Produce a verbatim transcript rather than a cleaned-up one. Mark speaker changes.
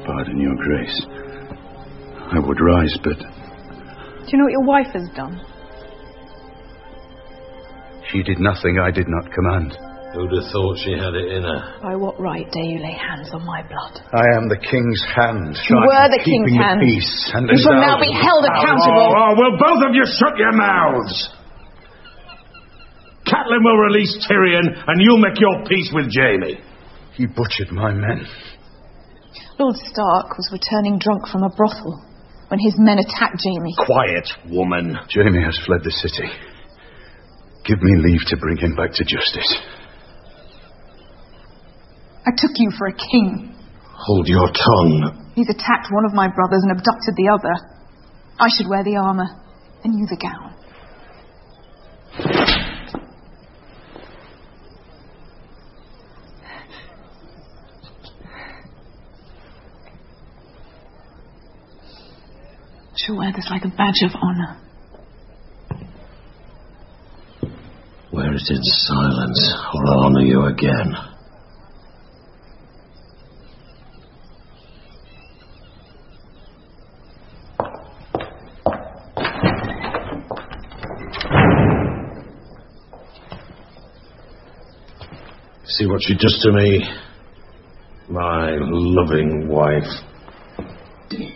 Speaker 1: pardon, your grace. I would rise, but...
Speaker 2: Do you know what your wife has done?
Speaker 1: She did nothing I did not command.
Speaker 3: Who'd have thought she had it in her?
Speaker 2: By what right dare you lay hands on my blood?
Speaker 1: I am the king's hand.
Speaker 2: You were the king's hand.
Speaker 1: The peace and
Speaker 2: you shall now be held accountable.
Speaker 4: Oh, oh, will both of you shut your mouths? Catelyn will release Tyrion, and you'll make your peace with Jaime.
Speaker 1: He butchered my men.
Speaker 2: Lord Stark was returning drunk from a brothel when his men attacked Jaime.
Speaker 4: Quiet, woman.
Speaker 1: Jaime has fled the city. Give me leave to bring him back to justice.
Speaker 2: I took you for a king.
Speaker 4: Hold your tongue.
Speaker 2: He's attacked one of my brothers and abducted the other. I should wear the armour, and you the gown. I shall wear this like a badge of honour.
Speaker 3: Wear it in silence, or I'll honour you again. See what she does to me, my loving wife.